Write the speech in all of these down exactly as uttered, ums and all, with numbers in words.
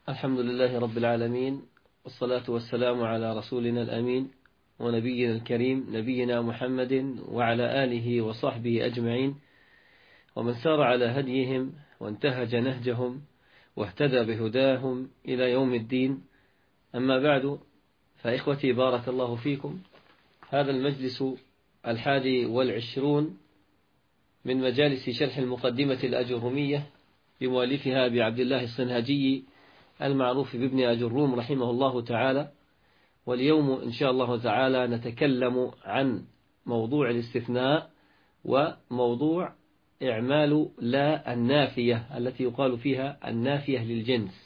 الحمد لله رب العالمين، والصلاة والسلام على رسولنا الأمين ونبينا الكريم نبينا محمد وعلى آله وصحبه أجمعين، ومن سار على هديهم وانتهج نهجهم واهتدى بهداهم إلى يوم الدين. أما بعد، فإخوتي بارك الله فيكم. هذا المجلس الحادي والعشرون من مجالس شرح المقدمة الأجرمية بمؤلفها بعبد الله الصنهاجي المعروف بابن أجروم رحمه الله تعالى. واليوم إن شاء الله تعالى نتكلم عن موضوع الاستثناء وموضوع إعمال لا النافية التي يقال فيها النافية للجنس.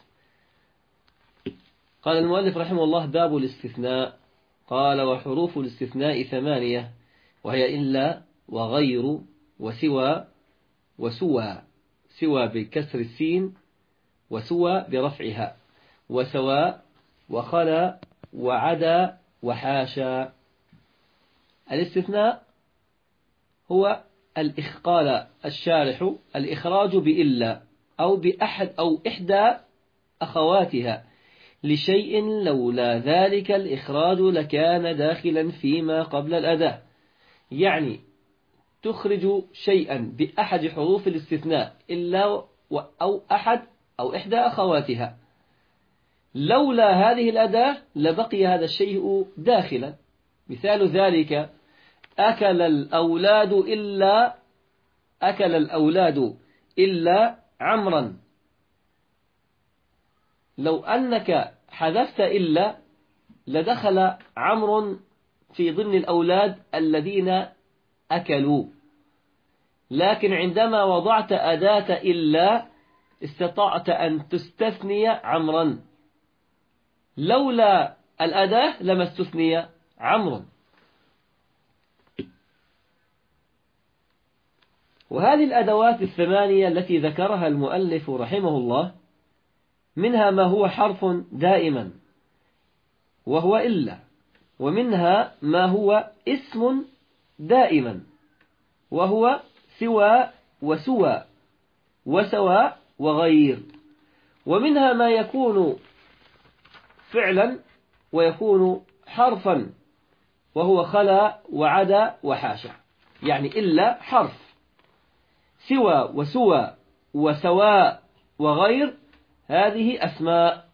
قال المؤلف رحمه الله: باب الاستثناء. قال: وحروف الاستثناء ثمانية، وهي إلا وغير وسوى وسوى، سوى بكسر السين وسوى برفعها، وسواء وخلا وعدا وحاشا. الاستثناء هو الإخقال الشارح الإخراج بإلا أو بأحد أو إحدى أخواتها لشيء لولا ذلك الإخراج لكان داخلا فيما قبل الأداة. يعني تخرج شيئا بأحد حروف الاستثناء إلا أو أحد أو إحدى أخواتها، لولا هذه الأداة لبقي هذا الشيء داخلا. مثال ذلك: أكل الأولاد إلا أكل الأولاد إلا عمرا. لو أنك حذفت إلا لدخل عمر في ضمن الأولاد الذين أكلوا، لكن عندما وضعت أداة إلا استطعت أن تستثني عمرا، لولا الأداة لما استثني عمرو. وهذه الأدوات الثمانية التي ذكرها المؤلف رحمه الله منها ما هو حرف دائما وهو إلا، ومنها ما هو اسم دائما وهو سوى وسوى وسواء وغير، ومنها ما يكون فعلا ويكون حرفا وهو خلا وعدا وحاشا. يعني إلا حرف، سوى وسوى وسواء وغير هذه أسماء،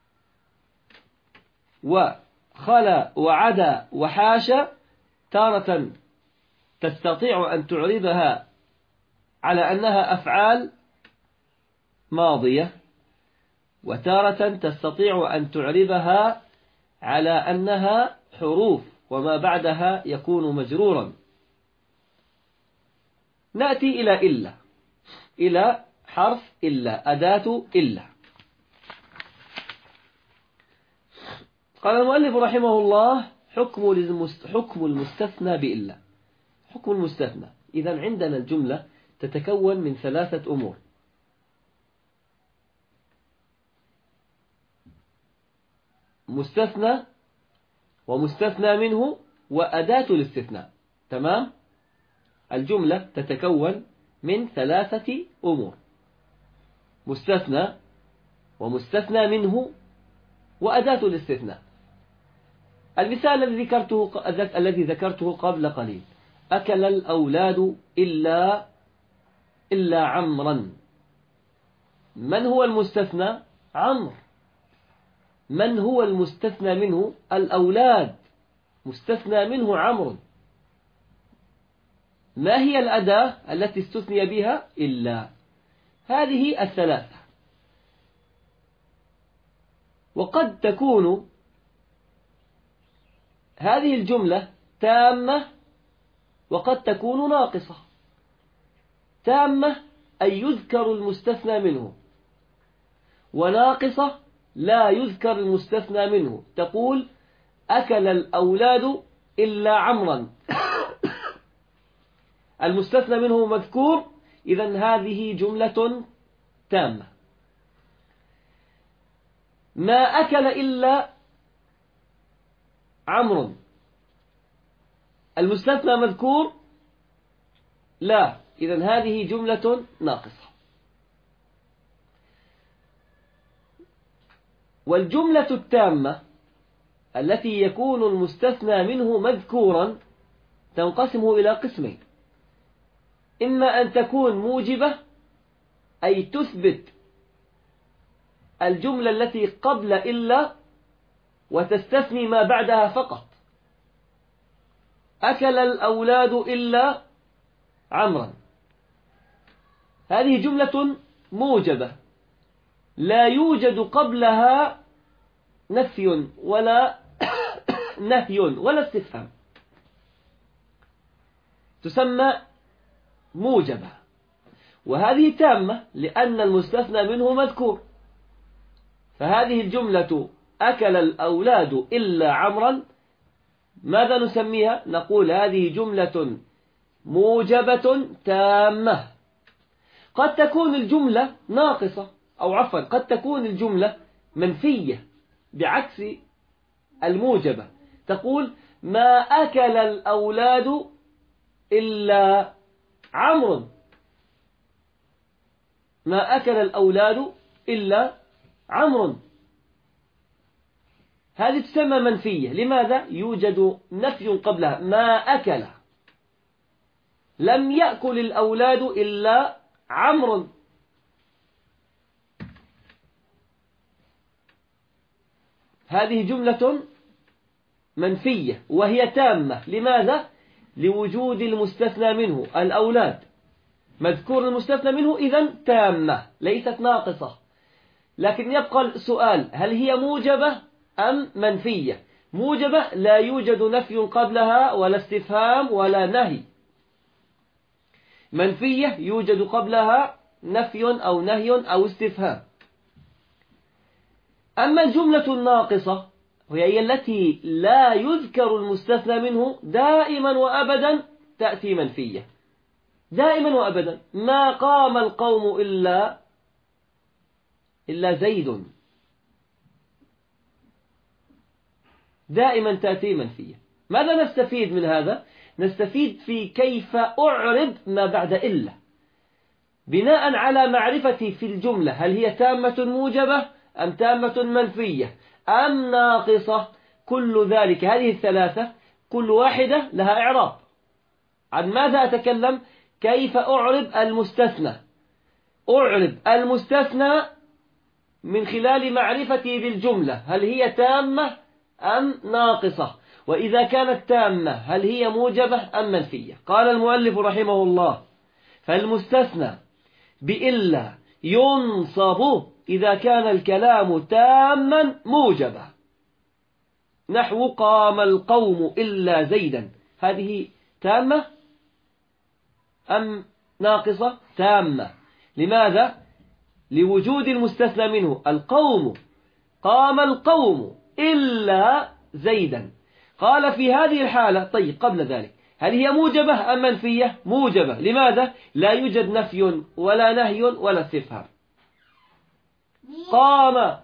وخلا وعدا وحاشا تارة تستطيع أن تعربها على أنها أفعال ماضية، وتارة تستطيع أن تعربها على أنها حروف وما بعدها يكون مجرورا. نأتي إلى إلا، إلى حرف إلا، أداة إلا. قال المؤلف رحمه الله: حكم المستثنى بإلا. حكم المستثنى، إذن عندنا الجملة تتكون من ثلاثة أمور: مستثنى ومستثنى منه وأداة الاستثناء. تمام؟ الجملة تتكون من ثلاثة أمور: مستثنى ومستثنى منه وأداة الاستثناء. المثال الذي ذكرته الذي ذكرته قبل قليل: أكل الأولاد إلا إلا عمرا. من هو المستثنى؟ عمرو. من هو المستثنى منه؟ الأولاد. مستثنى منه عمرو. ما هي الأداة التي استثني بها؟ إلا. هذه الثلاثة. وقد تكون هذه الجملة تامة وقد تكون ناقصة. تامة أي يذكر المستثنى منه، وناقصة لا يذكر المستثنى منه. تقول: أكل الأولاد إلا عمرا. المستثنى منه مذكور، إذن هذه جملة تامة. ما أكل إلا عمرو، المستثنى مذكور، لا، إذن هذه جملة ناقصة. والجملة التامة التي يكون المستثنى منه مذكورا تنقسم إلى قسمين: إما أن تكون موجبة، أي تثبت الجملة التي قبل إلا وتستثني ما بعدها فقط. أكل الأولاد إلا عمرا، هذه جملة موجبة لا يوجد قبلها نفي ولا نهي ولا استفهام، تسمى موجبة. وهذه تامة لأن المستثنى منه مذكور. فهذه الجملة أكل الأولاد إلا عمرا، ماذا نسميها؟ نقول هذه جملة موجبة تامة. قد تكون الجملة ناقصة، أو عفوا قد تكون الجملة منفية بعكس الموجبة. تقول ما أكل الأولاد إلا عمرو، ما أكل الأولاد إلا عمرو، هذه تسمى منفية. لماذا؟ يوجد نفي قبلها، ما أكل، لم يأكل الأولاد إلا عمرو. هذه جملة منفية وهي تامة. لماذا؟ لوجود المستثنى منه الأولاد، مذكور المستثنى منه، إذن تامة ليست ناقصة. لكن يبقى السؤال: هل هي موجبة أم منفية؟ موجبة لا يوجد نفي قبلها ولا استفهام ولا نهي. منفية يوجد قبلها نفي أو نهي أو استفهام. أما الجملة الناقصة وهي التي لا يذكر المستثنى منه، دائما وأبدا تأتي منفية، دائما وأبدا. ما قام القوم إلا إلا زيد، دائما تأتي منفية. ماذا نستفيد من هذا؟ نستفيد في كيف أعرب ما بعد إلا، بناء على معرفتي في الجملة هل هي تامة موجبة أم تامة منفية أم ناقصة. كل ذلك، هذه الثلاثة كل واحدة لها إعراب. عن ماذا أتكلم؟ كيف أعرب المستثنى. أعرب المستثنى من خلال معرفتي بالجملة هل هي تامة أم ناقصة، وإذا كانت تامة هل هي موجبة أم منفية. قال المؤلف رحمه الله: فالمستثنى بإلا ينصب إذا كان الكلام تاما موجبا، نحو قام القوم إلا زيدا. هذه تامة أم ناقصة؟ تامة. لماذا؟ لوجود المستثنى منه القوم، قام القوم إلا زيدا. قال في هذه الحالة: طيب قبل ذلك هل هي موجبة أم منفية؟ موجبة. لماذا؟ لا يوجد نفي ولا نهي ولا استفهام. قام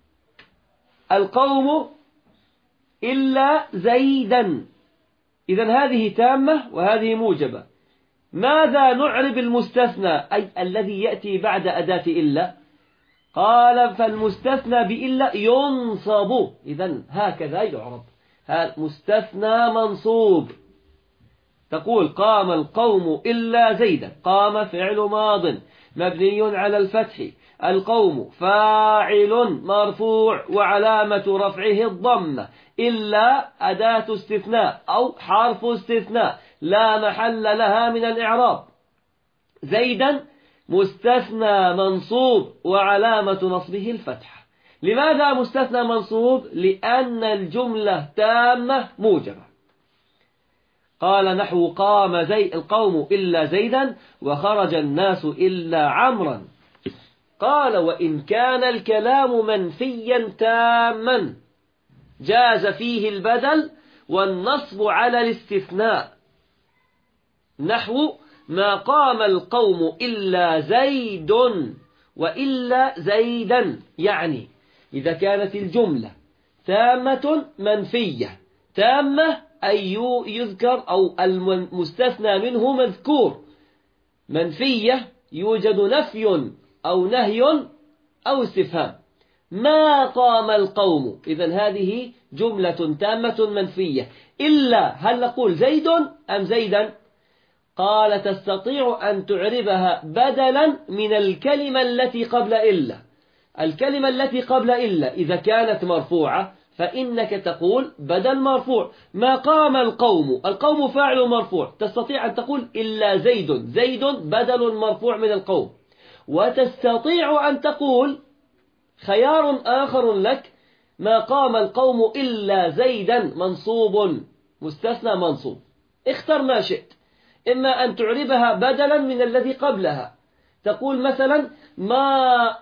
القوم إلا زيدا، إذن هذه تامة وهذه موجبة. ماذا نعرب المستثنى أي الذي يأتي بعد أداة إلا؟ قال: فالمستثنى بإلا ينصب. إذن هكذا يعرب، مستثنى منصوب. تقول قام القوم إلا زيدا، قام فعل ماض مبني على الفتح، القوم فاعل مرفوع وعلامة رفعه الضمة، إلا أداة استثناء أو حرف استثناء لا محل لها من الإعراب. زيدا مستثنى منصوب وعلامة نصبه الفتح. لماذا مستثنى منصوب؟ لأن الجملة تامة موجبة. قال نحو قام زي القوم إلا زيدا وخرج الناس إلا عمرا. قال: وإن كان الكلام منفيا تاما جاز فيه البدل والنصب على الاستثناء، نحو ما قام القوم إلا زيد وإلا زيدا. يعني إذا كانت الجملة تامة منفية، تامة أي يذكر أو المستثنى منه مذكور، منفية يوجد نفي أو نهي أو استفهام. ما قام القوم. إذن هذه جملة تامة منفية. إلا هل نقول زيد أم زيدا؟ قال تستطيع أن تعربها بدلا من الكلمة التي قبل إلا. الكلمة التي قبل إلا إذا كانت مرفوعة فإنك تقول بدل مرفوع ما قام القوم. القوم فاعل مرفوع، تستطيع أن تقول إلا زيد. زيد بدل مرفوع من القوم. وتستطيع أن تقول خيار آخر لك ما قام القوم إلا زيدا منصوب مستثنى منصوب. اختر ما شئت، إما أن تعربها بدلا من الذي قبلها، تقول مثلا ما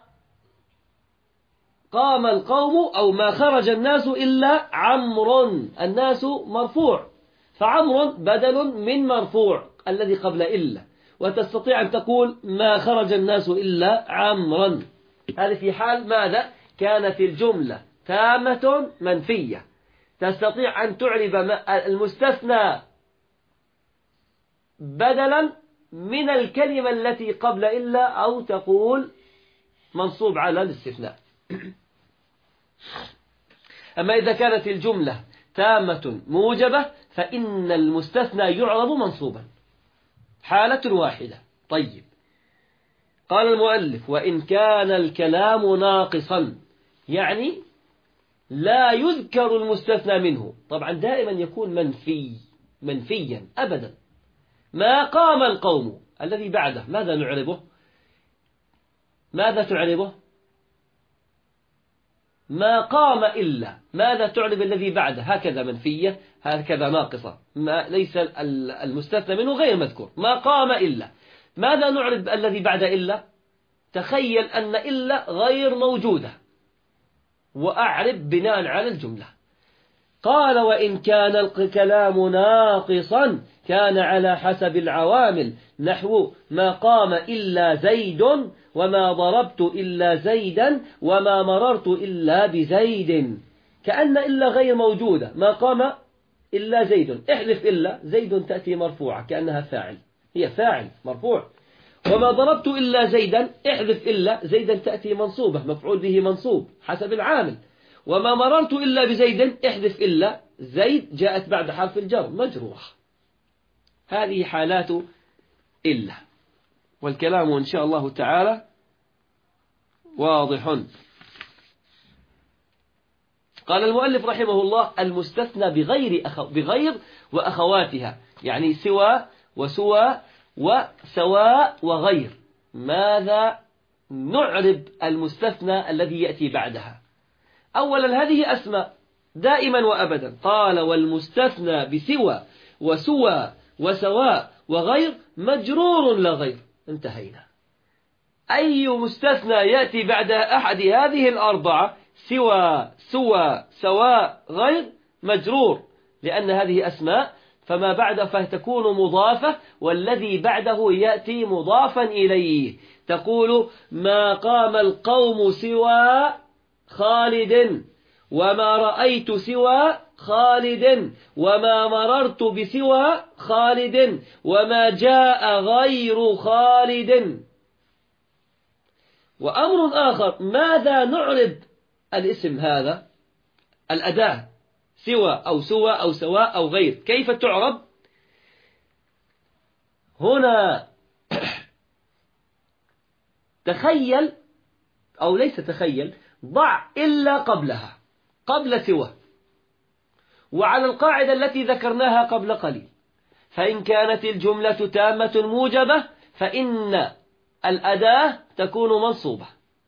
قام القوم أو ما خرج الناس إلا عمرو. الناس مرفوع فعمرو بدل من مرفوع الذي قبل إلا. وتستطيع أن تقول ما خرج الناس إلا عمرا. هذه في حال ماذا؟ كانت الجملة تامة منفية. تستطيع أن تعرب المستثنى بدلا من الكلمة التي قبل إلا أو تقول منصوب على الاستثناء. أما إذا كانت الجملة تامة موجبة فإن المستثنى يعرب منصوبا حالة واحدة. طيب، قال المؤلف وإن كان الكلام ناقصا، يعني لا يذكر المستثنى منه. طبعا دائما يكون منفي منفيا أبدا. ما قام القوم الذي بعده ماذا نعربه؟ ماذا تعربه؟ ما قام إلا. ماذا تعرب الذي بعده؟ هكذا منفية هكذا ناقصة، ما ليس المستثنى منه غير مذكور. ما قام إلا. ماذا نعرب الذي بعد إلا؟ تخيل أن إلا غير موجودة وأعرب بناء على الجملة. قال وإن كان الكلام ناقصا كان على حسب العوامل، نحو ما قام إلا زيد وما ضربت إلا زيدا وما مررت إلا بزيد. كأن إلا غير موجودة. ما قام إلا زيد، احذف إلا، زيد تأتي مرفوعة كأنها فاعل، هي فاعل مرفوع. وما ضربت إلا زيدا، احذف إلا، زيدا تأتي منصوبة مفعول به منصوب حسب العامل. وما مررت إلا بزيد، احذف إلا، زيد جاءت بعد حرف الجر مجروح. هذه حالات إلا، والكلام إن شاء الله تعالى واضح. قال المؤلف رحمه الله المستثنى بغير أخو بغير وأخواتها، يعني سوى وسوى وسواء وغير. ماذا نعرب المستثنى الذي يأتي بعدها؟ أولا هذه أسماء دائما وأبدا. قال والمستثنى بسوى وسوى وسواء وغير مجرور لا غير. انتهينا. أي مستثنى يأتي بعد أحد هذه الأربعة سوى سوى سواء غير مجرور، لأن هذه أسماء فما بعد فتكون مضافة، والذي بعده يأتي مضافا إليه. تقول ما قام القوم سوى خالد، وما رأيت سوى خالد، وما مررت بسوى خالد، وما جاء غير خالد. وأمر آخر، ماذا نعرب الاسم هذا الأداة سوى أو سوى أو سواء أو غير؟ كيف تعرب؟ هنا تخيل أو ليس تخيل، ضع إلا قبلها قبل سوى، وعلى القاعدة التي ذكرناها قبل قليل، فإن كانت الجملة تامة موجبة فإن الأداة تكون منصوبة.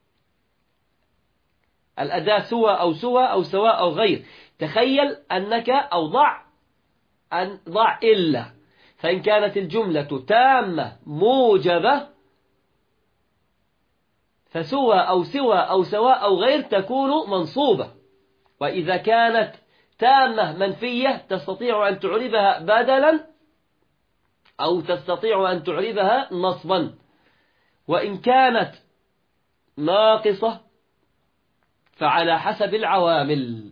الأداة سوى أو سوى أو سواء أو غير. تخيل أنك أو ضع أن ضع إلا، فإن كانت الجملة تامة موجبة فسوى أو سوى أو سواء أو غير تكون منصوبة. وإذا كانت تامة منفية تستطيع أن تعربها بدلا أو تستطيع أن تعربها نصبا. وإن كانت ناقصة فعلى حسب العوامل.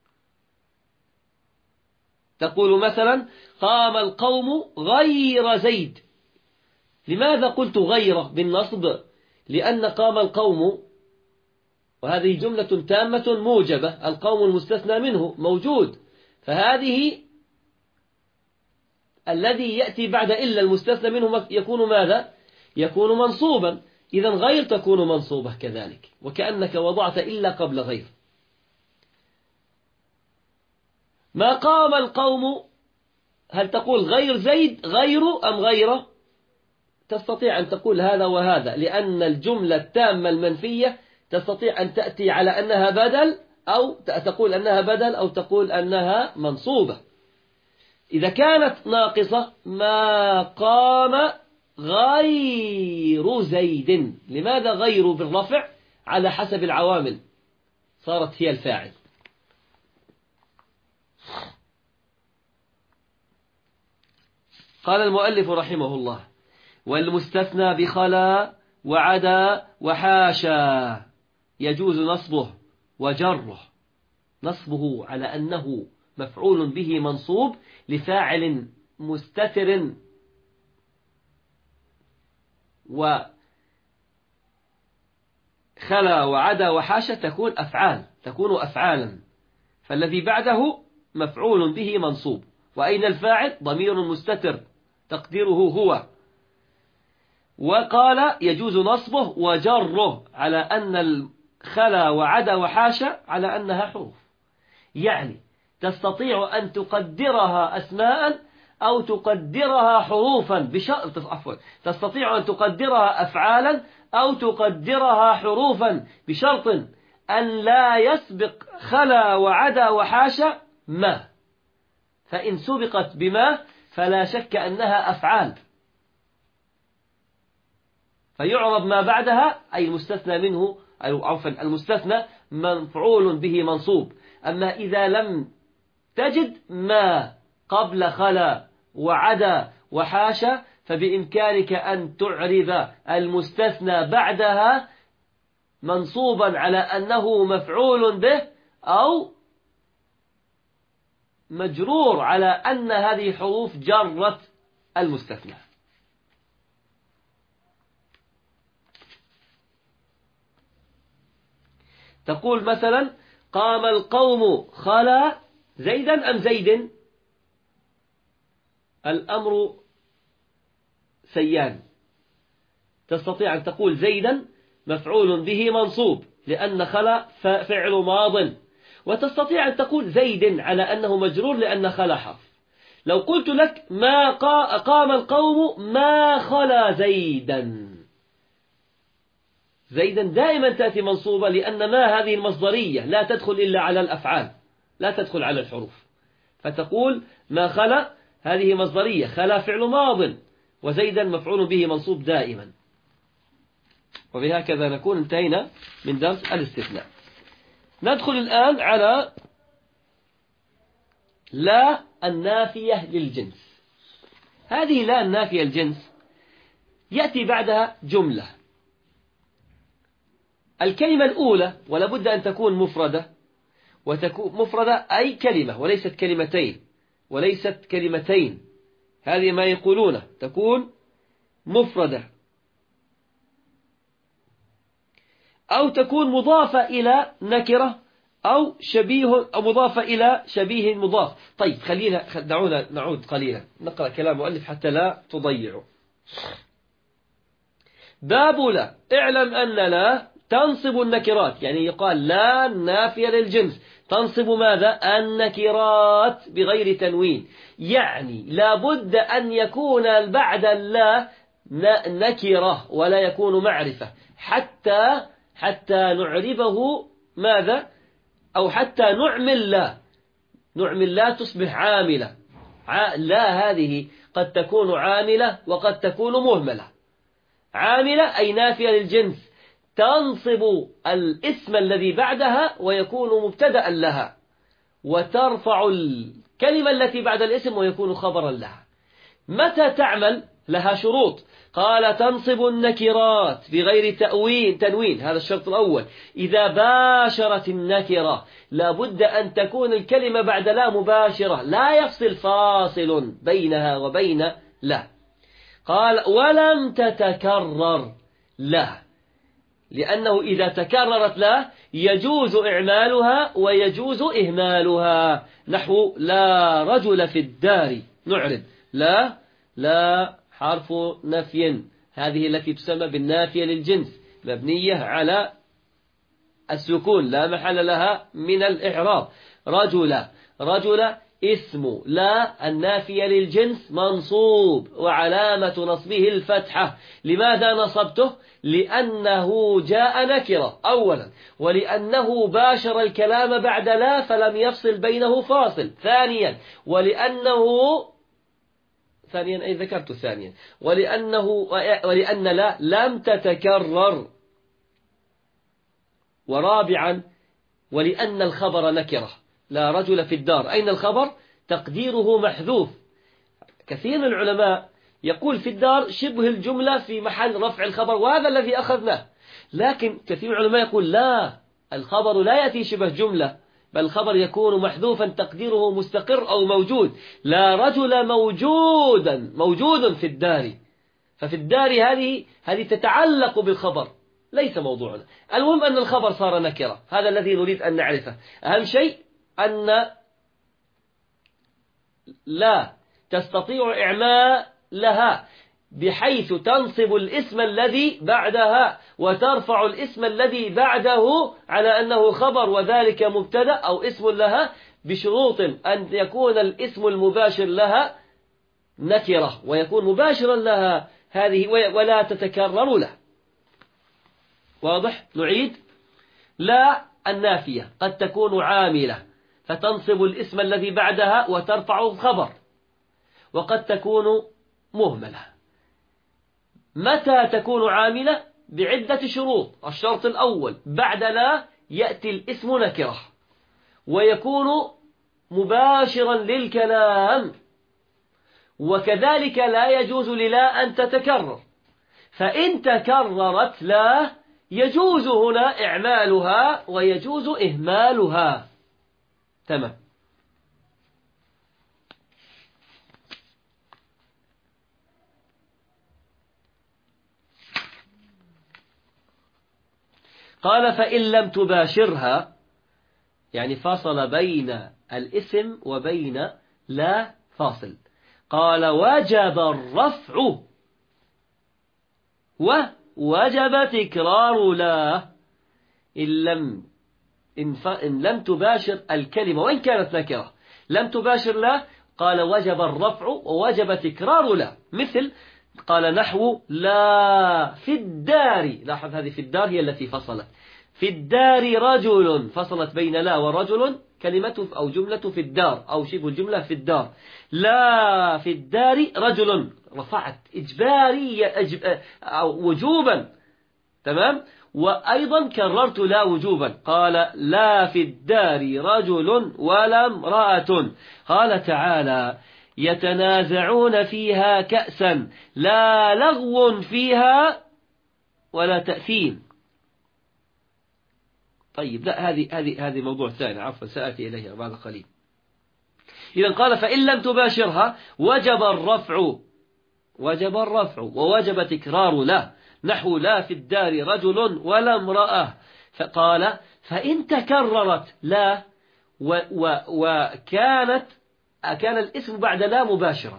تقول مثلا قام القوم غير زيد. لماذا قلت غير بالنصب؟ لأن قام القوم وهذه جملة تامة موجبة، القوم المستثنى منه موجود، فهذه الذي يأتي بعد إلا المستثنى منه يكون ماذا؟ يكون منصوبا. إذن غير تكون منصوبة كذلك، وكأنك وضعت إلا قبل غير. ما قام القوم، هل تقول غير زيد غير أم غير؟ تستطيع أن تقول هذا وهذا، لأن الجملة التامة المنفية تستطيع أن تأتي على أنها بدل، أو تقول أنها بدل، أو تقول أنها منصوبة. إذا كانت ناقصة ما قام غير زيد. لماذا غير بالرفع؟ على حسب العوامل صارت هي الفاعل. قال المؤلف رحمه الله: والمستثنى بخلا وعدا وحاشا يجوز نصبه وجره. نصبه على أنه مفعول به منصوب لفاعل مستتر، وخلا وعدا وحاشا تكون أفعال تكون أفعالا، فالذي بعده مفعول به منصوب. وأين الفاعل؟ ضمير مستتر تقديره هو. وقال يجوز نصبه وجره على أن الخلا وعدا وحاشا على أنها حروف، يعني تستطيع أن تقدرها أسماء أو تقدرها حروفا بشرط، عفوا تستطيع أن تقدرها أفعالا أو تقدرها حروفا بشرط أن لا يسبق خلا وعدا وحاشا ما، فإن سبقت بما فلا شك أنها أفعال، فيعرب ما بعدها أي المستثنى منه، أو عفوا المستثنى مفعول به منصوب. أما إذا لم تجد ما قبل خلا وعدا وحاشا فبإمكانك أن تعرب المستثنى بعدها منصوبا على أنه مفعول به، أو مجرور على أن هذه حروف جرت المستثنى. تقول مثلا: قام القوم خلا زيدا أم زيد؟ الأمر سيان. تستطيع أن تقول زيدا مفعول به منصوب لأن خلا فعل ماض، وتستطيع أن تقول زيد على أنه مجرور لأن خلا حرف. لو قلت لك ما قام القوم ما خلا زيدا، زيدا دائما تأتي منصوبة، لأن ما هذه المصدرية لا تدخل إلا على الأفعال، لا تدخل على الحروف، فتقول ما خلا هذه مصدرية، خلا فعل ماض، وزيدا مفعول به منصوب دائما. وبهكذا نكون انتهينا من درس الاستثناء. ندخل الآن على لا النافية للجنس. هذه لا النافية للجنس يأتي بعدها جملة. الكلمة الأولى ولا بد أن تكون مفردة، وتكون مفردة أي كلمة وليست كلمتين وليست كلمتين هذه ما يقولونه، تكون مفردة، أو تكون مضافة إلى نكرة، أو شبيه أو مضافة إلى شبيه مضاف. طيب خلينا دعونا نعود قليلا نقرأ كلام مؤلف حتى لا تضيعوا. باب لا: اعلم أن لا تنصب النكرات، يعني يقال لا نافية للجنس تنصب ماذا؟ النكرات بغير تنوين، يعني لا بد أن يكون بعد لا نكرة ولا يكون معرفة، حتى حتى نعربه ماذا؟ أو حتى نعمل لا نعمل لا تصبح عاملة. لا هذه قد تكون عاملة وقد تكون مهملة. عاملة أي نافية للجنس تنصب الاسم الذي بعدها ويكون مبتدأ لها، وترفع الكلمة التي بعد الاسم ويكون خبرا لها. متى تعمل؟ لها شروط. قال: تنصب النكرات بغير تأوين تنوين، هذا الشرط الأول. إذا باشرت النكرة لابد أن تكون الكلمة بعد لا مباشرة، لا يفصل فاصل بينها وبين لا. قال: ولم تتكرر لا، لأنه إذا تكررت لا يجوز إعمالها ويجوز إهمالها. نحو لا رجل في الدار، نعرب لا، لا حرف نفي، هذه التي تسمى بالنافية للجنس، مبنية على السكون لا محل لها من الإعراب. رجل، رجل اسم لا النافية للجنس منصوب وعلامة نصبه الفتحة. لماذا نصبته؟ لأنه جاء نكرة أولا، ولأنه باشر الكلام بعد لا فلم يفصل بينه فاصل. ثانيا ولأنه ثانيا أي ذكرت ثانيا ولأنه ولأن لا لم تتكرر. ورابعا ولأن الخبر نكرة، لا رجل في الدار، أين الخبر؟ تقديره محذوف. كثير من العلماء يقول في الدار شبه الجملة في محل رفع الخبر، وهذا الذي أخذناه. لكن كثير من العلماء يقول لا، الخبر لا يأتي شبه جملة، بل الخبر يكون محذوفا تقديره مستقر أو موجود. لا رجل موجودا، موجود في الدار، ففي الدار هذه هذه تتعلق بالخبر، ليس موضوعنا. المهم أن الخبر صار نكرة، هذا الذي نريد أن نعرفه. أهم شيء أن لا تستطيع إعمال لها بحيث تنصب الاسم الذي بعدها وترفع الاسم الذي بعده على أنه خبر وذلك مبتدأ أو اسم لها، بشروط أن يكون الاسم المباشر لها نكرة ويكون مباشرا لها هذه ولا تتكرر له. واضح؟ نعيد. لا النافية قد تكون عاملة فتنصب الاسم الذي بعدها وترفع الخبر، وقد تكون مهملة. متى تكون عاملة؟ بعدة شروط. الشرط الأول بعد لا يأتي الاسم نكرة ويكون مباشرا للكلام، وكذلك لا يجوز للا أن تتكرر، فإن تكررت لا يجوز هنا إعمالها ويجوز إهمالها. تمام. قال فإن لم تباشرها، يعني فصل بين الاسم وبين لا فاصل. قال وجب الرفع ووجب تكرار لا إن لم إن لم تباشر الكلمة وإن كانت نكرة. لم تباشر لا قال وجب الرفع ووجب تكرار لا. مثل قال نحو لا في الدار، لاحظ هذه في الدار هي التي فصلت. في الدار رجل، فصلت بين لا ورجل كلمة أو جملة في الدار أو شبه الجملة في الدار. لا في الدار رجل، رفعت إجباري أجب أو وجوبا. تمام. وأيضا كررت لا وجوبا. قال لا في الدار رجل ولا امرأة. قال تعالى يتنازعون فيها كأسا لا لغو فيها ولا تأثيم. طيب لا هذه هذه هذه موضوع ثاني، عفوا سأتي إليها بعد قليل. إذا قال فإن لم تباشرها وجب الرفع، وجب الرفع ووجب تكرار لا. نحو لا في الدار رجل ولا امرأة. فقال فإن تكررت لا و و وكانت كان الاسم بعد لا مباشرا،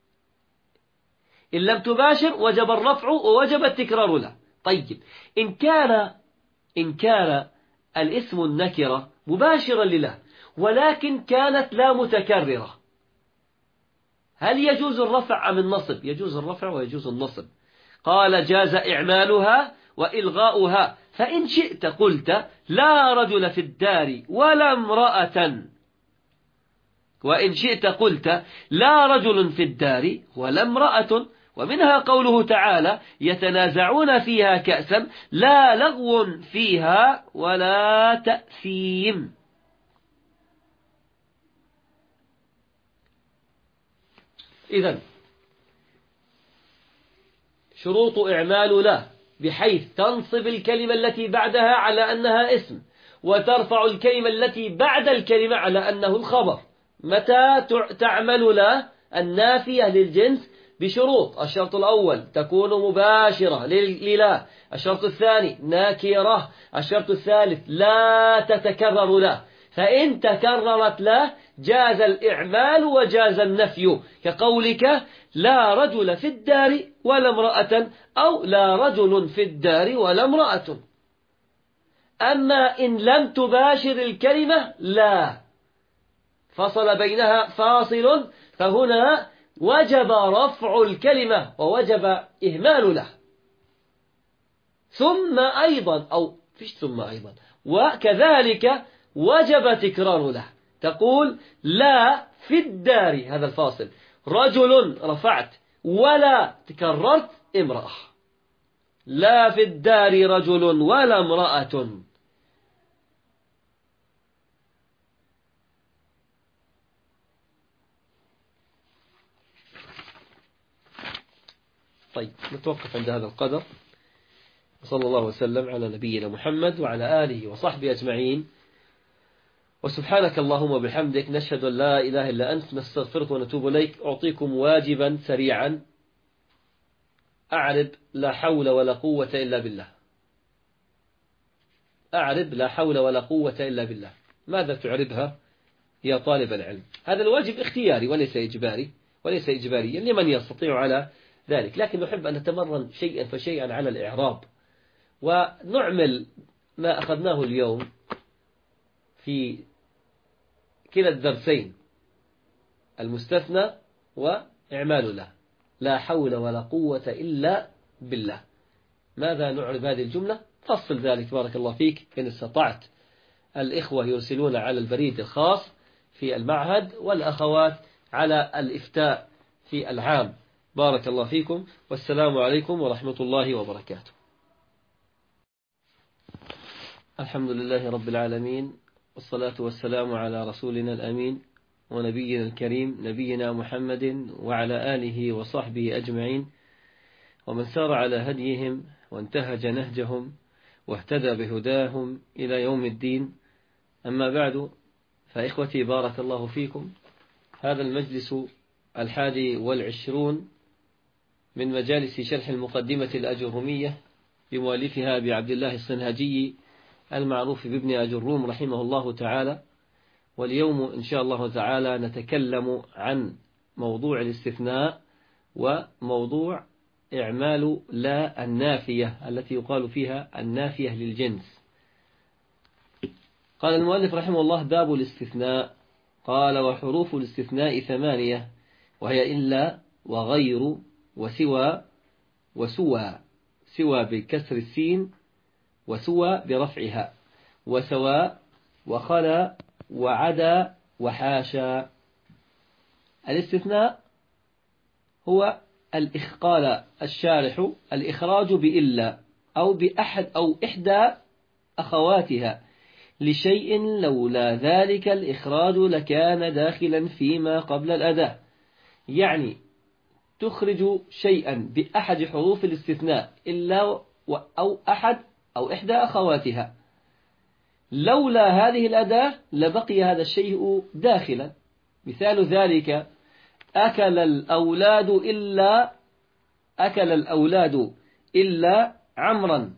إن لم تباشر وجب الرفع ووجب التكرار له. طيب إن كان إن كان الاسم النكرة مباشرا لله ولكن كانت لا متكررة، هل يجوز الرفع أم النصب؟ يجوز الرفع ويجوز النصب. قال جاز إعمالها وإلغاؤها. فإن شئت قلت لا رجل في الدار ولا امرأة، وإن شئت قلت لا رجل في الدار ولا امرأة. ومنها قوله تعالى يتنازعون فيها كأسا لا لغو فيها ولا تأثيم. إذن شروط إعمال لا بحيث تنصب الكلمة التي بعدها على أنها اسم وترفع الكلمة التي بعد الكلمة على أنه الخبر. متى تعمل لا النافية للجنس؟ بشروط: الشرط الأول تكون مباشرة للا، الشرط الثاني ناكرة، الشرط الثالث لا تتكرر له. فإن تكررت له جاز الإعمال وجاز النفي، كقولك لا رجل في الدار ولا امرأة، أو لا رجل في الدار ولا امرأة. أما إن لم تباشر الكلمة لا، فصل بينها فاصل، فهنا وجب رفع الكلمة ووجب إهمال له. ثم أيضا أو فيش ثم أيضا وكذلك وجب تكرار له. تقول لا في الدار، هذا الفاصل، رجل رفعت، ولا تكررت امرأة. لا في الدار رجل ولا امرأة. طيب نتوقف عند هذا القدر، وصلى الله وسلم على نبينا محمد وعلى آله وصحبه أجمعين. وسبحانك اللهم وبحمدك، نشهد أن لا إله إلا أنت، نستغفرك ونتوب إليك. أعطيكم واجبا سريعا: أعرب لا حول ولا قوة إلا بالله. أعرب لا حول ولا قوة إلا بالله. ماذا تعربها يا طالب العلم؟ هذا الواجب اختياري وليس إجباري، وليس إجباريا لمن يستطيع على ذلك، لكن نحب أن نتمرن شيئا فشيئا على الإعراب، ونعمل ما أخذناه اليوم في كلا الدرسين: المستثنى وإعمال له. لا حول ولا قوة إلا بالله. ماذا نعرب هذه الجملة؟ فصل ذلك بارك الله فيك إن استطعت. الإخوة يرسلون على البريد الخاص في المعهد، والأخوات على الإفتاء في العام. بارك الله فيكم، والسلام عليكم ورحمة الله وبركاته. الحمد لله رب العالمين، والصلاة والسلام على رسولنا الأمين ونبينا الكريم نبينا محمد وعلى آله وصحبه أجمعين، ومن سار على هديهم وانتهج نهجهم واهتدى بهداهم إلى يوم الدين. أما بعد، فإخوتي بارك الله فيكم، هذا المجلس الحادي والعشرون من مجالس شرح المقدمة الأجرمية بمؤلفها بعبد الله الصنهاجي المعروف بابن أجروم رحمه الله تعالى. واليوم إن شاء الله تعالى نتكلم عن موضوع الاستثناء وموضوع إعمال لا النافية التي يقال فيها النافية للجنس. قال المؤلف رحمه الله: باب الاستثناء. قال: وحروف الاستثناء ثمانية، وهي إلا وغير وسوى وسوى، سوى بكسر السين، وسوى برفعها، وسواء، وخلا، وعدا، وحاشا. الاستثناء هو الإخقال الشارح الإخراج بإلا أو بأحد أو إحدى أخواتها لشيء لولا ذلك الإخراج لكان داخلا فيما قبل الأداة. يعني تخرج شيئا بأحد حروف الاستثناء إلا أو أحد أو إحدى أخواتها، لولا هذه الأداة لبقي هذا الشيء داخلا. مثال ذلك: أكل الأولاد إلا أكل الأولاد إلا عمرا.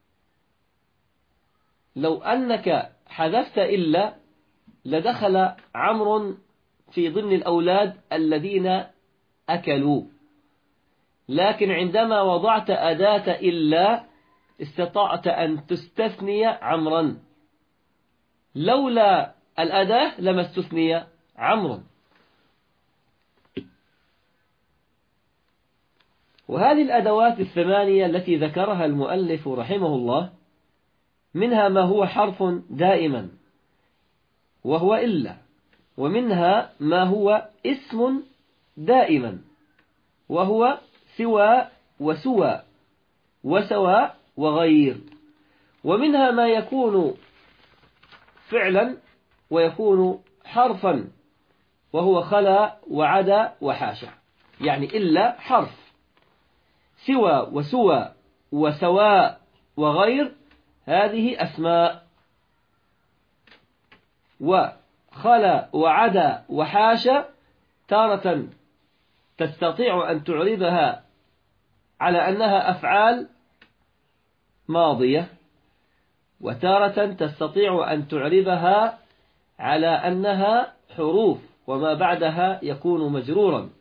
لو أنك حذفت إلا لدخل عمرو في ضمن الأولاد الذين أكلوا، لكن عندما وضعت أداة إلا استطعت أن تستثني عمرا، لولا الأداة لما استثني عمرو. وهذه الأدوات الثمانية التي ذكرها المؤلف رحمه الله، منها ما هو حرف دائما وهو إلا، ومنها ما هو اسم دائما وهو سوى وسوى وسواء وغير، ومنها ما يكون فعلا ويكون حرفا وهو خلا وعدا وحاشا. يعني إلا حرف، سوى وسوى وسواء وغير هذه أسماء، وخلا وعدا وحاشا تارة تستطيع أن تعربها على أنها أفعال ماضية، وتارة تستطيع أن تعربها على أنها حروف وما بعدها يكون مجرورا.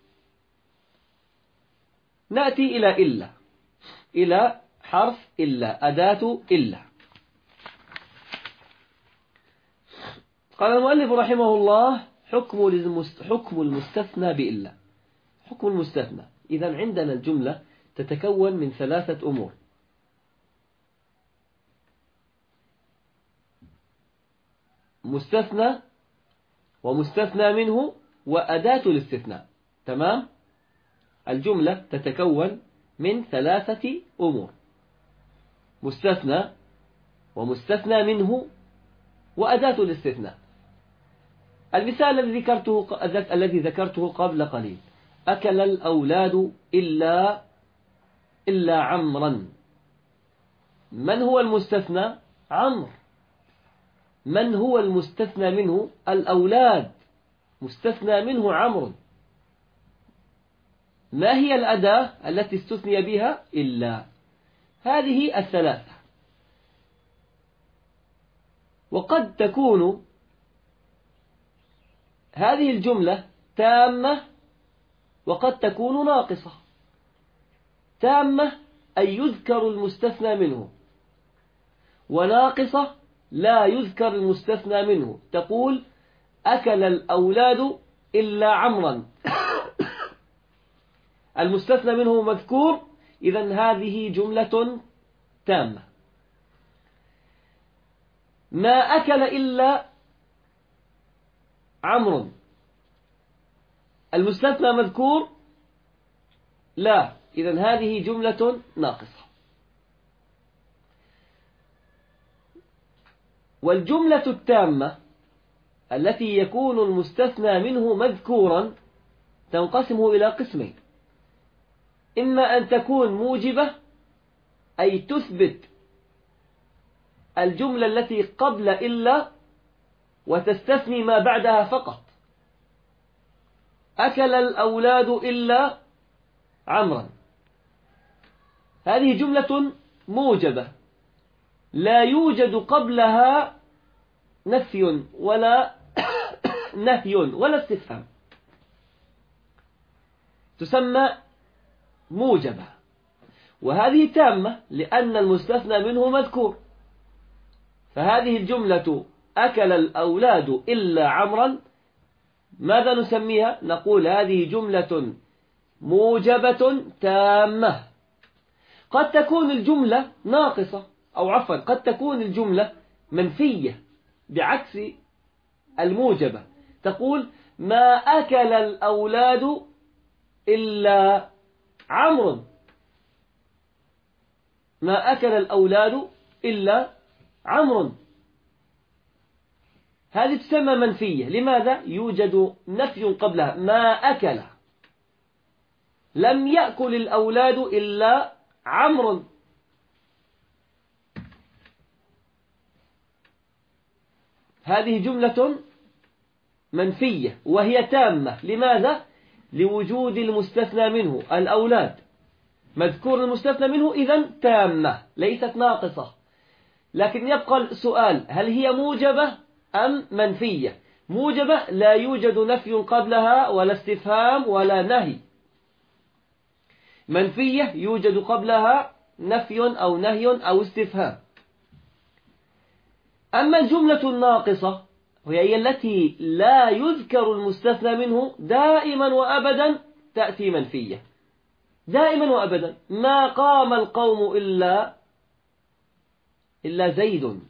نأتي إلى إلا، إلى حرف إلا، أداة إلا. قال المؤلف رحمه الله: حكم المستثنى بإلا. حكم المستثنى، إذن عندنا الجملة تتكون من ثلاثة أمور: مستثنى ومستثنى منه وأداة الاستثناء. تمام؟ الجملة تتكون من ثلاثة أمور: مستثنى ومستثنى منه وأداة الاستثناء. المثال الذي ذكرته الذي ذكرته قبل قليل: أكل الأولاد إلا إلا عمرا. من هو المستثنى؟ عمرو. من هو المستثنى منه؟ الأولاد. مستثنى منه عمرو. ما هي الأداة التي استثني بها؟ إلا. هذه الثلاثة. وقد تكون هذه الجملة تامة وقد تكون ناقصة. تامة أي يذكر المستثنى منه، وناقصة لا يذكر المستثنى منه. تقول: أكل الأولاد إلا عمرا. المستثنى منه مذكور، إذن هذه جملة تامة. ما أكل إلا عمرو، المستثنى مذكور؟ لا، إذن هذه جملة ناقصة. والجملة التامة التي يكون المستثنى منه مذكورا تنقسم إلى قسمين: إما أن تكون موجبة، أي تثبت الجملة التي قبل إلا وتستثني ما بعدها فقط. أكل الأولاد إلا عمرا، هذه جملة موجبة لا يوجد قبلها نفي ولا نهي ولا استفهام، تسمى موجبة. وهذه تامة لأن المستثنى منه مذكور. فهذه الجملة أكل الأولاد إلا عمرا، ماذا نسميها؟ نقول هذه جملة موجبة تامة. قد تكون الجملة ناقصة، أو عفوا قد تكون الجملة منفية بعكس الموجبة. تقول: ما أكل الأولاد إلا عمرو. ما أكل الأولاد إلا عمرو، هذه تسمى منفية. لماذا؟ يوجد نفي قبلها: ما أكل، لم يأكل الأولاد إلا عمرو. هذه جملة منفية وهي تامة. لماذا؟ لوجود المستثنى منه، الأولاد مذكور المستثنى منه، إذن تامة ليست ناقصة. لكن يبقى السؤال: هل هي موجبة أم منفية؟ موجبة لا يوجد نفي قبلها ولا استفهام ولا نهي. منفية يوجد قبلها نفي أو نهي أو استفهام. أما الجملة الناقصة وهي التي لا يذكر المستثنى منه، دائما وأبدا تأتي منفية. دائما وأبدا: ما قام القوم إلا إلا زيد.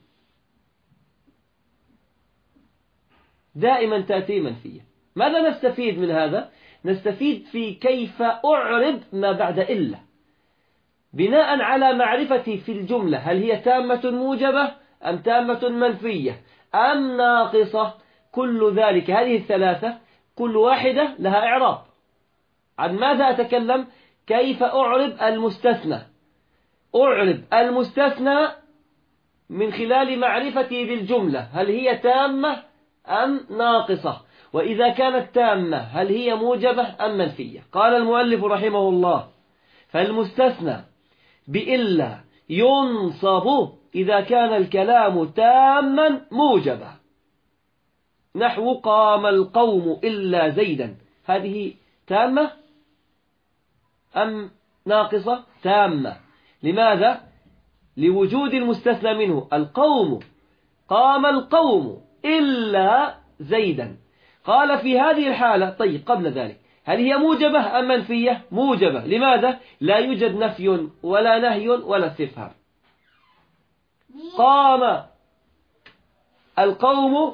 دائما تأتي منفية. ماذا نستفيد من هذا؟ نستفيد في كيف أعرب ما بعد إلا، بناء على معرفتي في الجملة هل هي تامة موجبة أم تامة منفية أم ناقصة. كل ذلك، هذه الثلاثة كل واحدة لها إعراب. عن ماذا أتكلم؟ كيف أعرب المستثنى. أعرب المستثنى من خلال معرفتي بالجملة هل هي تامة أم ناقصة. وإذا كانت تامة هل هي موجبة أم منفية؟ قال المؤلف رحمه الله: فالمستثنى بإلا ينصب إذا كان الكلام تاما موجبا، نحو قام القوم إلا زيدا. هذه تامة أم ناقصة؟ تامة. لماذا؟ لوجود المستثنى منه، القوم، قام القوم إلا زيدا. قال في هذه الحالة، طيب قبل ذلك، هل هي موجبة أم منفية؟ موجبة. لماذا؟ لا يوجد نفي ولا نهي ولا استفهام. قام القوم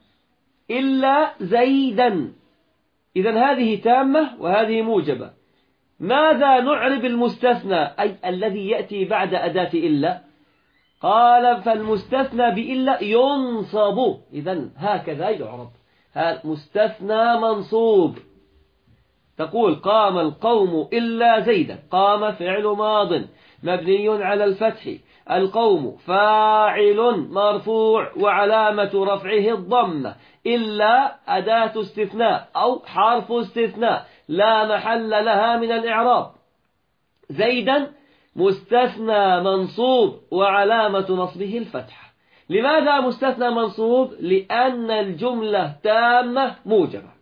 إلا زيدا، إذن هذه تامة وهذه موجبة. ماذا نعرب المستثنى أي الذي يأتي بعد أداة إلا؟ قال: فالمستثنى بإلا ينصب. إذن هكذا يعرب، هذا مستثنى منصوب. تقول: قام القوم إلا زيدا. قام فعل ماض مبني على الفتح، القوم فاعل مرفوع وعلامة رفعه الضمة، إلا أداة استثناء أو حرف استثناء لا محل لها من الإعراب. زيدا مستثنى منصوب وعلامة نصبه الفتح. لماذا مستثنى منصوب؟ لأن الجملة تامة موجبة.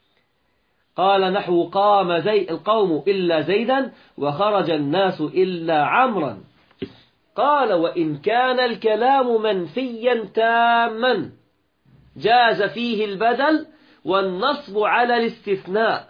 قال: نحو قام زي القوم إلا زيدا وخرج الناس إلا عمرا. قال: وإن كان الكلام منفيا تاما جاز فيه البدل والنصب على الاستثناء،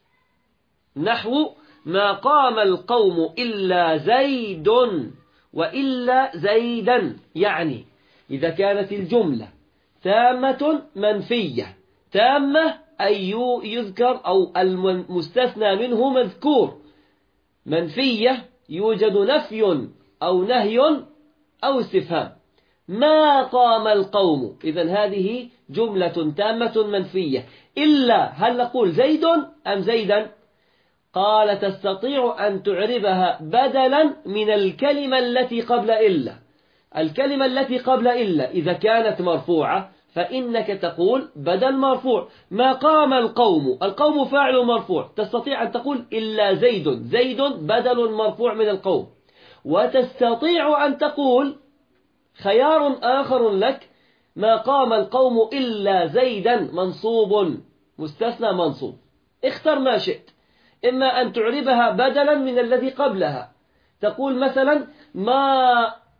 نحو ما قام القوم إلا زيد وإلا زيدا. يعني إذا كانت الجملة تامة منفية، تامة أي يذكر أو المستثنى منه مذكور، منفية يوجد نفي أو نهي أو استفهام. ما قام القوم، إذن هذه جملة تامة منفية. إلا هل نقول زيد أم زيدا؟ قال: تستطيع أن تعربها بدلا من الكلمة التي قبل إلا. الكلمة التي قبل إلا إذا كانت مرفوعة فإنك تقول بدل مرفوع. ما قام القوم، القوم فاعل مرفوع، تستطيع أن تقول إلا زيد، زيد بدل مرفوع من القوم. وتستطيع أن تقول خيار آخر لك: ما قام القوم إلا زيدا منصوب، مستثنى منصوب. اختر ما شئت، إما أن تعربها بدلا من الذي قبلها، تقول مثلا: ما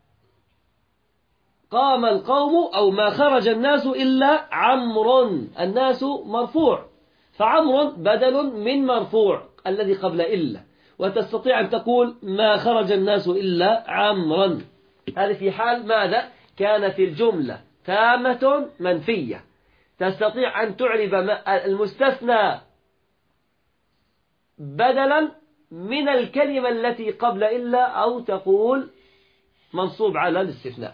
قام القوم أو ما خرج الناس إلا عمرو، الناس مرفوع، فعمرو بدل من مرفوع الذي قبل إلا. وتستطيع أن تقول: ما خرج الناس إلا عمرا. هذا في حال ماذا؟ كانت الجملة تامة منفية. تستطيع أن تعرب المستثنى بدلا من الكلمة التي قبل إلا، أو تقول منصوب على الاستثناء.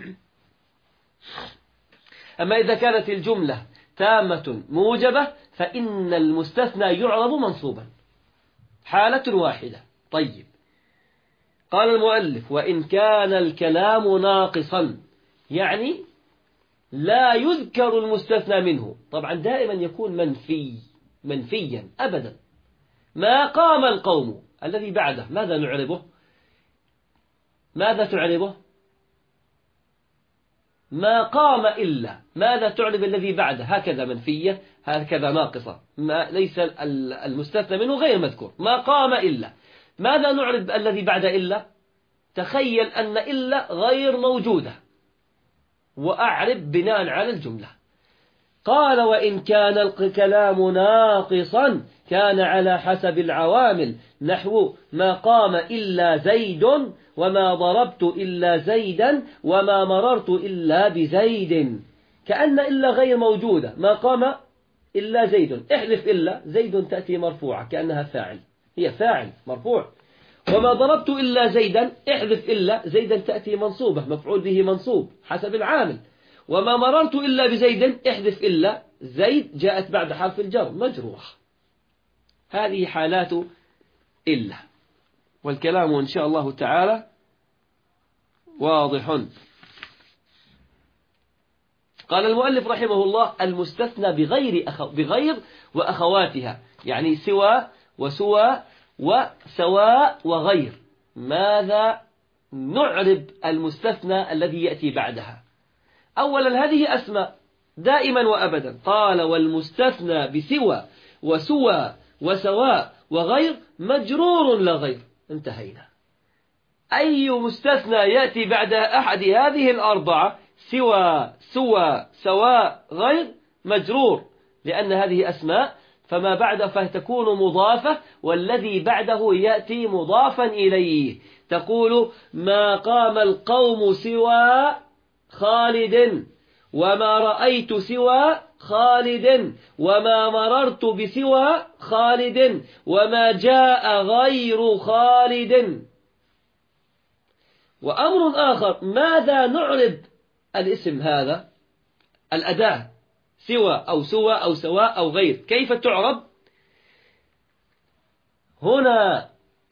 أما إذا كانت الجملة تامة موجبة فإن المستثنى يعرب منصوبا، حالة واحدة. طيب، قال المؤلف: وإن كان الكلام ناقصا، يعني لا يذكر المستثنى منه. طبعا دائما يكون منفي، منفيا أبدا. ما قام القوم الذي بعده ماذا نعربه؟ ماذا تعربه؟ ما قام إلا، ماذا تعرب الذي بعده؟ هكذا منفية، هكذا ناقصة، ما ليس المستثنى منه غير مذكور. ما قام إلا، ماذا نعرب الذي بعد إلا؟ تخيل أن إلا غير موجودة، وأعرب بناء على الجملة. قال: وإن كان الكلام ناقصا كان على حسب العوامل، نحو ما قام إلا زيد وما ضربت إلا زيدا وما مررت إلا بزيد. كأن إلا غير موجودة، ما قام إلا زيد، احذف إلا، زيد تأتي مرفوعة كأنها فاعل، هي فاعل مرفوع. وما ضربت إلا زيدا، احذف إلا، زيدا تأتي منصوبة، مفعول به منصوب حسب العامل. وما مررت إلا بزيد، احذف إلا، زيد جاءت بعد حرف الجر مجروح. هذه حالات إلا، والكلام إن شاء الله تعالى واضح. قال المؤلف رحمه الله: المستثنى بغير أخو بغير وأخواتها، يعني سوى وسوى وسواء وغير. ماذا نعرب المستثنى الذي يأتي بعدها؟ أولا هذه أسماء دائما وأبدا. قال: والمستثنى بسوى وسوى وسواء وغير مجرور لا غير. انتهينا. أي مستثنى يأتي بعد أحد هذه الأربعة، سوى سوى سواء غير، مجرور، لأن هذه أسماء، فما بعد فتكون مضافة، والذي بعده يأتي مضافا إليه. تقول: ما قام القوم سوى خالد، وما رأيت سوى خالد، وما مررت بسوى خالد، وما جاء غير خالد. وأمر آخر: ماذا نعرب الاسم هذا، الأداة سوى أو سوى أو سواء أو غير، كيف تعرب؟ هنا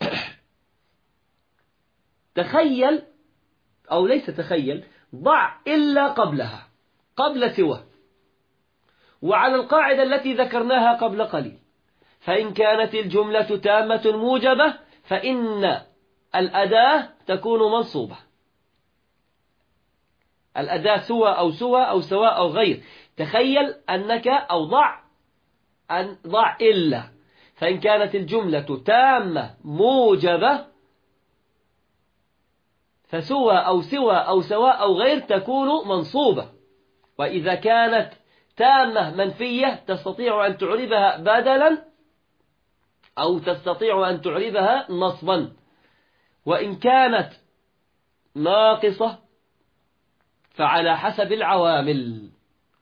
تخيل، أو ليس تخيل، ضع إلا قبلها، قبل سوى، وعلى القاعدة التي ذكرناها قبل قليل. فإن كانت الجملة تامة موجبة فإن الأداة تكون منصوبة. الأداة سوى أو سوى أو سواء أو غير. تخيل أنك أو ضع أن ضع إلا. فإن كانت الجملة تامة موجبة فسوى أو سوى أو سواء أو غير تكون منصوبة. وإذا كانت تامة منفية تستطيع أن تعربها بدلا أو تستطيع أن تعربها نصبا. وإن كانت ناقصة فعلى حسب العوامل.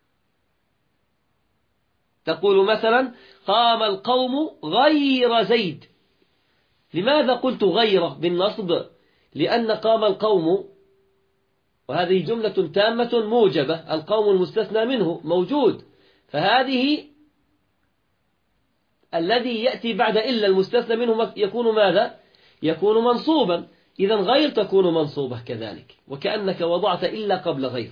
تقول مثلا: قام القوم غير زيد. لماذا قلت غير بالنصب؟ لأن قام القوم، وهذه جملة تامة موجبة، القوم المستثنى منه موجود، فهذه الذي يأتي بعد إلا المستثنى منه يكون ماذا؟ يكون منصوبا. إذا غير تكون منصوبة كذلك، وكأنك وضعت إلا قبل غير.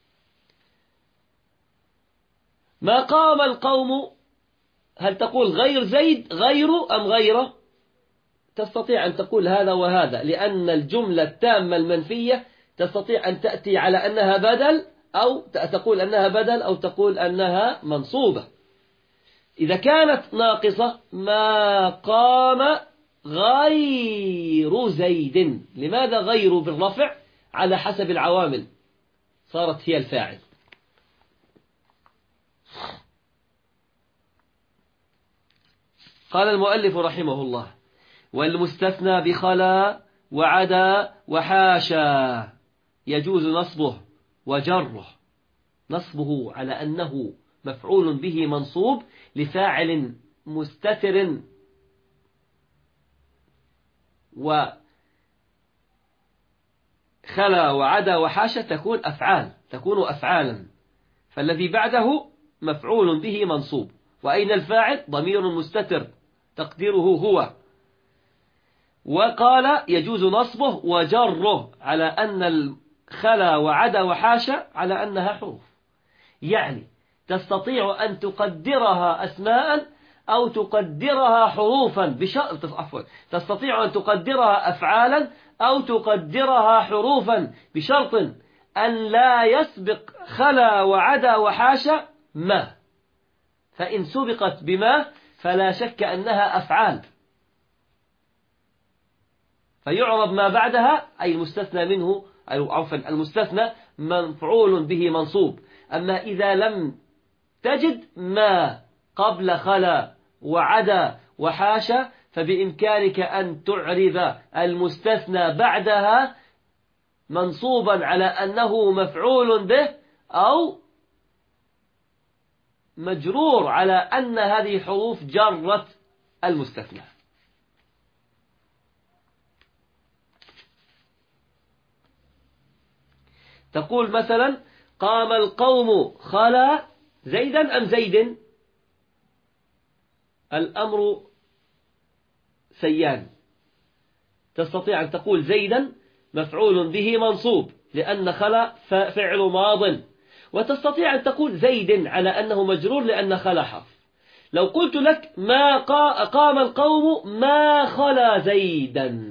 ما قام القوم، هل تقول غير زيد غير أم غيره؟ تستطيع أن تقول هذا وهذا، لأن الجملة التامة المنفية تستطيع أن تأتي على أنها بدل، أو تقول أنها بدل، أو تقول أنها منصوبة. إذا كانت ناقصة: ما قام غير زيد. لماذا غير بالرفع؟ على حسب العوامل، صارت هي الفاعل. قال المؤلف رحمه الله: والمستثنى بخلا وعدا وحاشا يجوز نصبه وجره. نصبه على أنه مفعول به منصوب لفاعل مستتر، وخلا وعدا وحاشا تكون أفعال تكون أفعالا، فالذي بعده مفعول به منصوب. وأين الفاعل؟ ضمير مستتر تقديره هو. وقال: يجوز نصبه وجره على أن الخلا وعدا وحاشا على أنها حروف. يعني تستطيع أن تقدرها أسماء أو تقدرها حروفا بشرط، عفوا تستطيع أن تقدرها أفعالا أو تقدرها حروفا بشرط أن لا يسبق خلا وعدا وحاشا ما. فإن سبقت بما فلا شك أنها أفعال، فيعرب ما بعدها أي المستثنى منه، أو عفوا المستثنى مفعول به منصوب. أما إذا لم تجد ما قبل خلا وعدا وحاشا فبإمكانك أن تعرب المستثنى بعدها منصوبا على أنه مفعول به، أو مجرور على أن هذه حروف جرت المستثنى. تقول مثلا: قام القوم خلا زيدا أم زيد؟ الأمر سيان. تستطيع أن تقول زيدا مفعول به منصوب لأن خلا فعل ماض، وتستطيع أن تقول زيد على أنه مجرور لأن خلا حرف. لو قلت لك ما قام القوم ما خلا زيدا،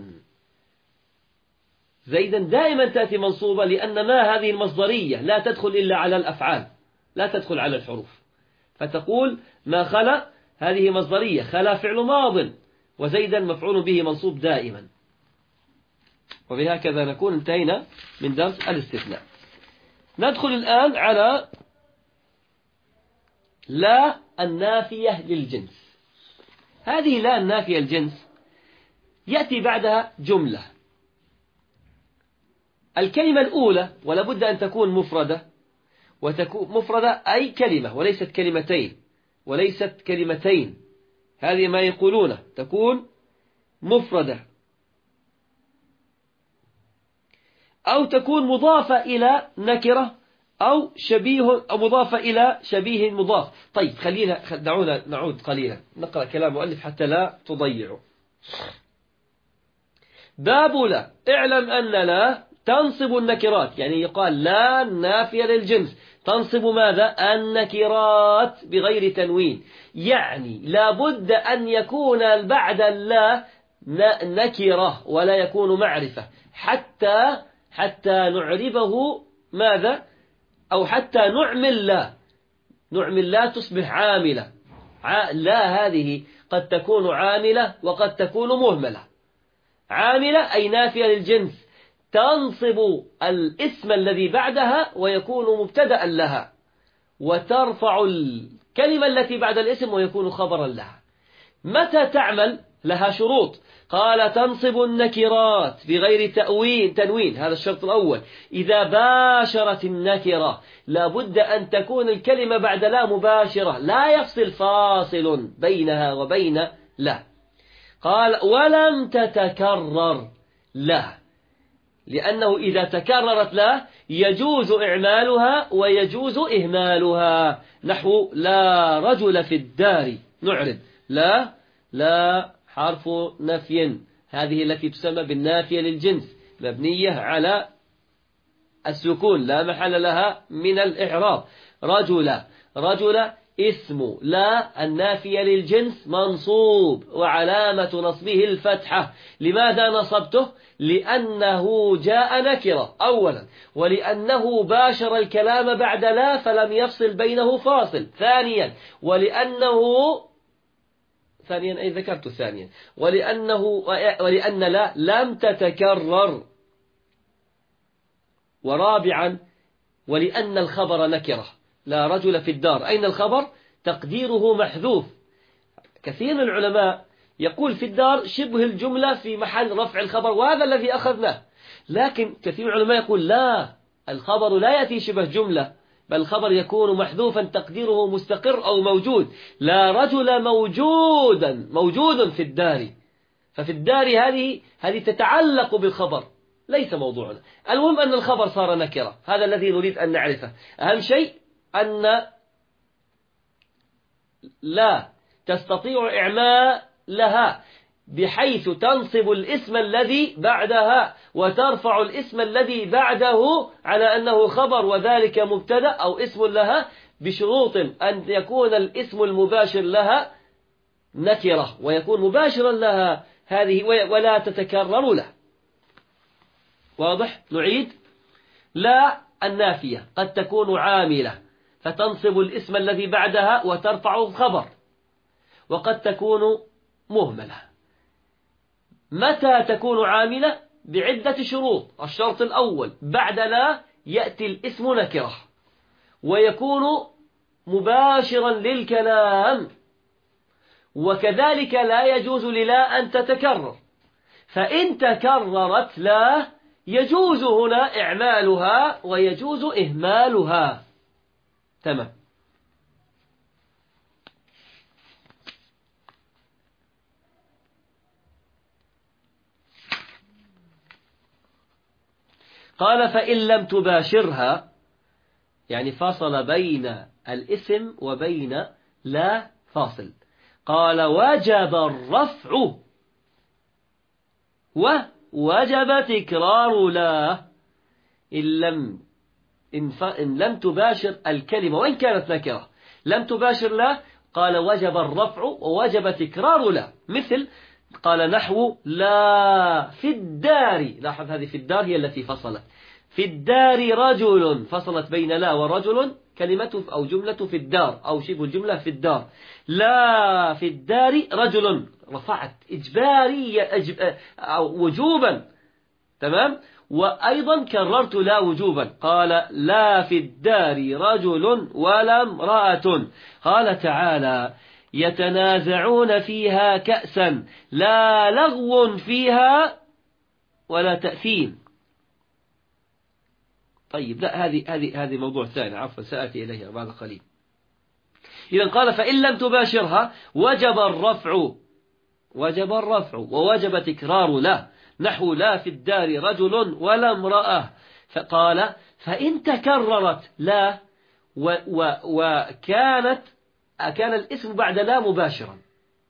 زيدا دائما تأتي منصوبة لأن ما هذه المصدرية لا تدخل إلا على الأفعال، لا تدخل على الحروف، فتقول ما خلا هذه مصدرية، خلا فعل ماض، وزيدا مفعول به منصوب دائما. وبهكذا نكون انتهينا من درس الاستثناء. ندخل الآن على لا النافية للجنس. هذه لا النافية للجنس يأتي بعدها جملة. الكلمة الأولى ولا بد أن تكون مفردة، وتكون مفردة أي كلمة وليست كلمتين، وليست كلمتين، هذه ما يقولونه تكون مفردة، أو تكون مضافة إلى نكرة، أو شبيه أو مضافة إلى شبيه مضاف. طيب خلينا دعونا نعود قليلا نقرأ كلام مؤلف حتى لا تضيعوا. باب لا، اعلم أن لا تنصب النكرات، يعني يقال لا نافية للجنس تنصب ماذا؟ النكرات بغير تنوين، يعني لا بد أن يكون بعد لا نكرة ولا يكون معرفة، حتى حتى نعربه ماذا؟ أو حتى نعمل لا، نعمل لا تصبح عاملة. لا هذه قد تكون عاملة وقد تكون مهملة. عاملة أي نافية للجنس تنصب الاسم الذي بعدها ويكون مبتدأ لها، وترفع الكلمة التي بعد الاسم ويكون خبرا لها. متى تعمل؟ لها شروط. قال تنصب النكرات بغير تأوين تنوين، هذا الشرط الأول. إذا باشرت النكرة لابد أن تكون الكلمة بعد لا مباشرة، لا يفصل فاصل بينها وبين لا. قال ولم تتكرر لا، لأنه إذا تكررت لا يجوز إعمالها ويجوز إهمالها. نحو لا رجل في الدار، نعرب لا لا حرف نفي، هذه التي تسمى بالنافية للجنس، مبنية على السكون لا محل لها من الإعراب. رجل رجل اسم لا النافية للجنس منصوب وعلامة نصبه الفتحة. لماذا نصبته؟ لأنه جاء نكرة أولا، ولأنه باشر الكلام بعد لا فلم يفصل بينه فاصل. ثانيا ولأنه ثانيا أي ذكرت ثانيا ولأنه ولأن لا لم تتكرر. ورابعا ولأن الخبر نكرة، لا رجل في الدار، أين الخبر؟ تقديره محذوف. كثير من العلماء يقول في الدار شبه الجملة في محل رفع الخبر، وهذا الذي أخذناه. لكن كثير من العلماء يقول لا، الخبر لا يأتي شبه جملة، بل الخبر يكون محذوفا تقديره مستقر أو موجود. لا رجل موجودا موجود في الدار، ففي الدار هذه هذه تتعلق بالخبر، ليس موضوعنا. المهم أن الخبر صار نكرة، هذا الذي نريد أن نعرفه. أهم شيء أن لا تستطيع إعمال لها بحيث تنصب الاسم الذي بعدها وترفع الاسم الذي بعده على أنه خبر وذلك مبتدأ أو اسم لها، بشروط أن يكون الاسم المباشر لها نكرة ويكون مباشرا لها هذه ولا تتكرر له. واضح؟ نعيد. لا النافية قد تكون عاملة فتنصب الاسم الذي بعدها وترفع الخبر، وقد تكون مهملة. متى تكون عاملة؟ بعدة شروط. الشرط الأول بعد لا يأتي الاسم نكرة ويكون مباشرا للكلام، وكذلك لا يجوز للا أن تتكرر، فإن تكررت لا يجوز هنا إعمالها ويجوز إهمالها. تمام. قال فإن لم تباشرها، يعني فصل بين الاسم وبين لا فاصل. قال وجب الرفع ووجب تكرار لا إن لم إن, ف... إن لم تباشر الكلمة وإن كانت نكرة لم تباشر لا، قال وجب الرفع ووجب تكرار لا. مثل قال نحو لا في الدار، لاحظ هذه في الدار هي التي فصلت، في الدار رجل، فصلت بين لا ورجل، كلمة أو جملة في الدار أو شبه الجملة في الدار. لا في الدار رجل، رفعت إجبارية أجب... أو وجوبا، تمام. وأيضا كررت لا وجوبا، قال لا في الدار رجل ولا امرأة. قال تعالى يتنازعون فيها كأسا لا لغو فيها ولا تأثيم. طيب لا، هذه هذه هذه موضوع ثاني، عفوا سآتي إليها بعد قليل. إذا قال فإن لم تباشرها وجب الرفع، وجب الرفع ووجب تكرار لا، نحو لا في الدار رجل ولا امرأة. فقال فإن تكررت لا و و وكانت كان الاسم بعد لا مباشرا،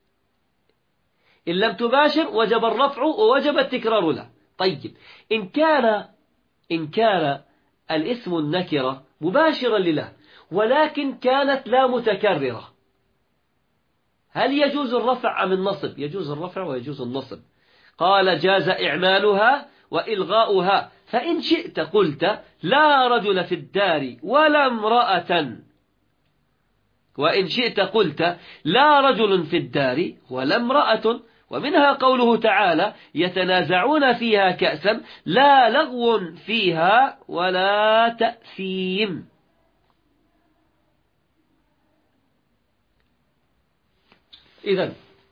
إن لم تباشر وجب الرفع ووجب التكرار لا. طيب إن كان إن كان الاسم النكرة مباشرا لله ولكن كانت لا متكررة، هل يجوز الرفع أم النصب؟ يجوز الرفع ويجوز النصب. قال جاز إعمالها وإلغاؤها، فإن شئت قلت لا رجل في الدار ولا امرأة، وإن شئت قلت لا رجل في الدار ولا امرأة. ومنها قوله تعالى يتنازعون فيها كأسا لا لغو فيها ولا تأثيم. إذن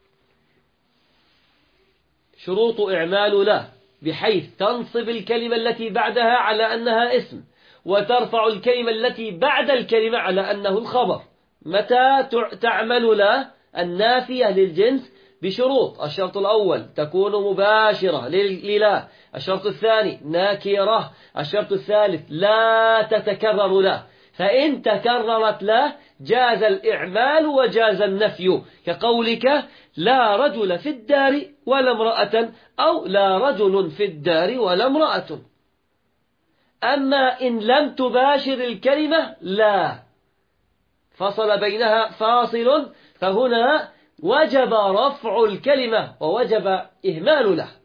شروط إعمال لا بحيث تنصب الكلمة التي بعدها على أنها اسم، وترفع الكلمة التي بعد الكلمة على أنه الخبر. متى تعمل لا؟ النافية للجنس بشروط: الشرط الأول تكون مباشرة للا، الشرط الثاني ناكرة، الشرط الثالث لا تتكرر لا. فإن تكررت لا جاز الإعمال وجاز النفي، كقولك لا رجل في الدار ولا امرأة، أو لا رجل في الدار ولا امرأة. أما إن لم تباشر الكلمة لا، فصل بينها فاصل، فهنا وجب رفع الكلمة ووجب إهمال له.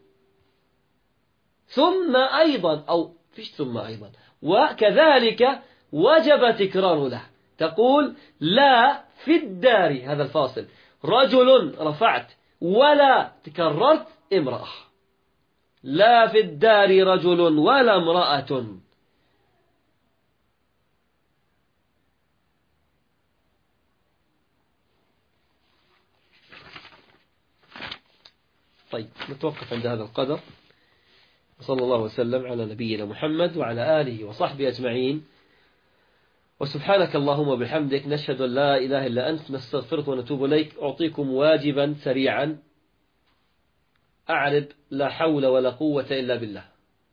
ثم أيضا أو فيش ثم أيضا وكذلك وجب تكرار له. تقول لا في الدار، هذا الفاصل، رجل رفعت ولا تكررت امرأة، لا في الدار رجل ولا امرأة. طيب نتوقف عند هذا القدر، وصلى الله وسلم على نبينا محمد وعلى آله وصحبه أجمعين، وسبحانك اللهم وبحمدك نشهد أن لا إله إلا أنت نستغفرك ونتوب إليك. أعطيكم واجبا سريعا: أعرب لا حول ولا قوة إلا بالله.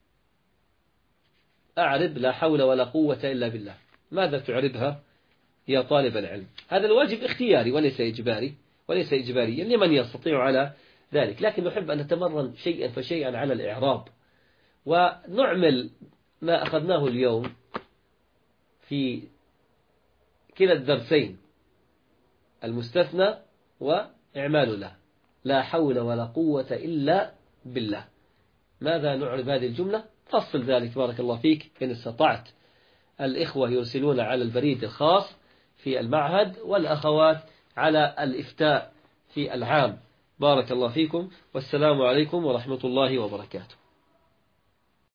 أعرب لا حول ولا قوة إلا بالله. ماذا تعربها يا طالب العلم؟ هذا الواجب اختياري وليس إجباري، وليس إجباريا لمن يستطيع على ذلك، لكن نحب أن نتمرن شيئا فشيئا على الإعراب، ونعمل ما أخذناه اليوم في كلا الدرسين: المستثنى وإعمال له. لا حول ولا قوة إلا بالله. ماذا نعرب هذه الجملة؟ فصل ذلك بارك الله فيك إن استطعت. الإخوة يرسلون على البريد الخاص في المعهد، والأخوات على الإفتاء في العام. بارك الله فيكم، والسلام عليكم ورحمة الله وبركاته.